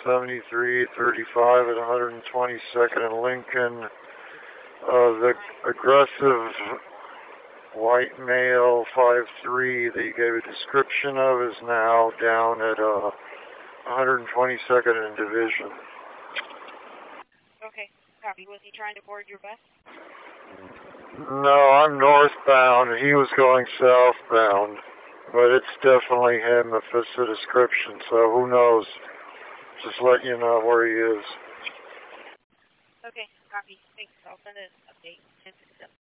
7335 at 122nd and Lincoln. The aggressive white male 5'3" that you gave a description of is now down at 122nd and Division. Okay, copy. Was he trying to board your bus? No, I'm northbound. He was going southbound. But it's definitely him if it's the description, so who knows? Just let you know where he is. Okay, copy. Thanks. I'll send an update.